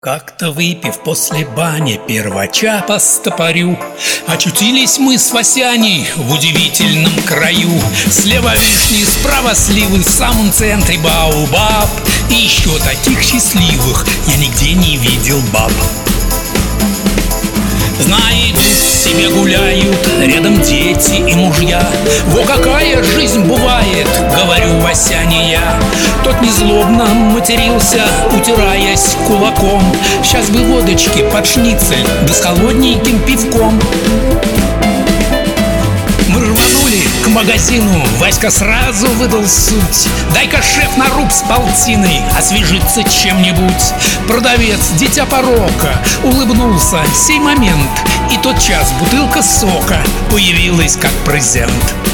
Как-то выпив после бани первача по стопорю, очутились мы с Васяней в удивительном краю. Слева вишни, справа сливы, в самом центре баобаб. И еще таких счастливых я нигде не видел баб. Знай, идут себе гуляют, рядом дети и мужья. Во какая жизнь бывает, говорю Васяне я. Тот незлобно матерился, утираясь кулаком. Сейчас бы водочки под шницель, да с холодненьким пивком. Мы рванули к магазину, Васька сразу выдал суть. Дай-ка, шеф, на руб с полтиной освежиться чем-нибудь. Продавец, дитя порока, улыбнулся сей момент, и тотчас бутылка сока появилась как презент.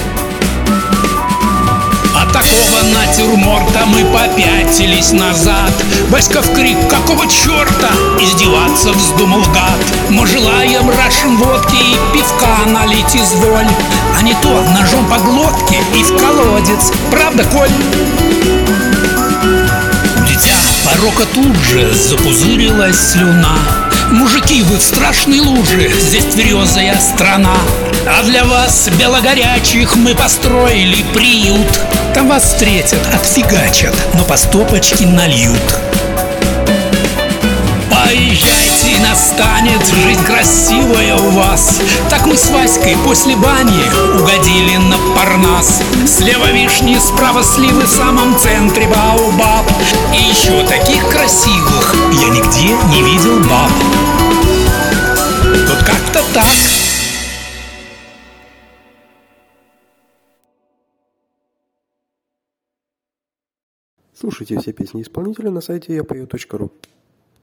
От такого натюрморта мы попятились назад. Васька в крик: какого черта? Издеваться вздумал гад. Мы желаем рашен водки и пивка налить изволь, а не то ножом по глотке и в колодец. Правда, Коль? У дитя порока тут же запузырилась слюна. Мужики, вы в страшной луже, здесь тверезая страна. А для вас, белогорячих, мы построили приют. Там вас встретят, отфигачат, но по стопочке нальют. Поезжайте, настанет жизнь красивая у вас. Так мы с Васькой после бани угодили на Парнас. Слева вишни, справа сливы, в самом центре баобаб. И еще таких красивых я нигде не видел баб. Тут как-то так. Слушайте все песни исполнителя на сайте yapою.ru.